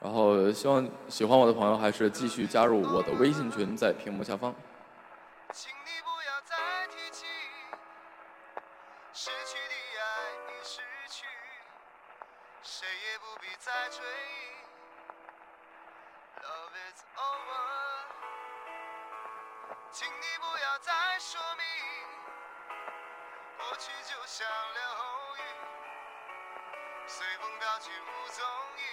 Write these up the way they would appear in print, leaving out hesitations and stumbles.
然后希望喜欢我的朋友还是继续加入我的微信群，在屏幕下方。 请你不要再提起失去的爱已失去，谁也不必再追忆。Love is over， 请你不要再说明，过去就像流雨，随风飘去无踪影。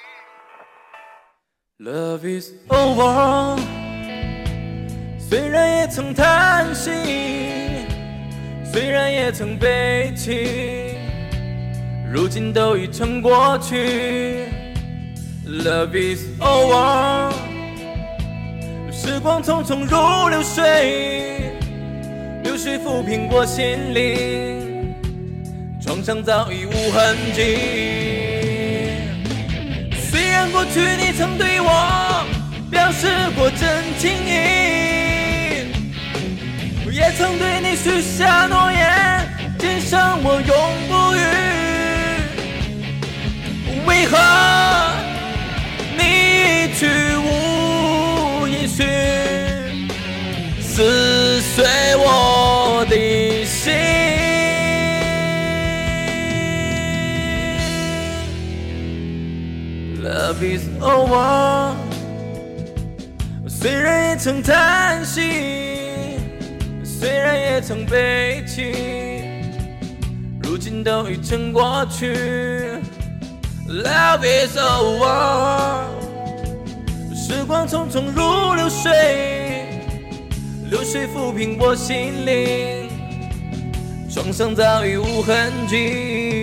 Love is over， 虽然也曾叹息，虽然也曾悲泣，如今都已成过去。Love is over， 时光匆匆如流水，流水抚平过心灵，创伤早已无痕迹。虽然过去你曾对我表示过真情意，也曾对你许下诺言，今生我永不渝。为何你一去无音讯，撕碎我的心？Love is over， 虽然也曾叹息，虽然也曾悲泣，如今都已成过去。Love is over， 时光匆匆如流水，流水抚平我心灵，创伤早已无痕迹。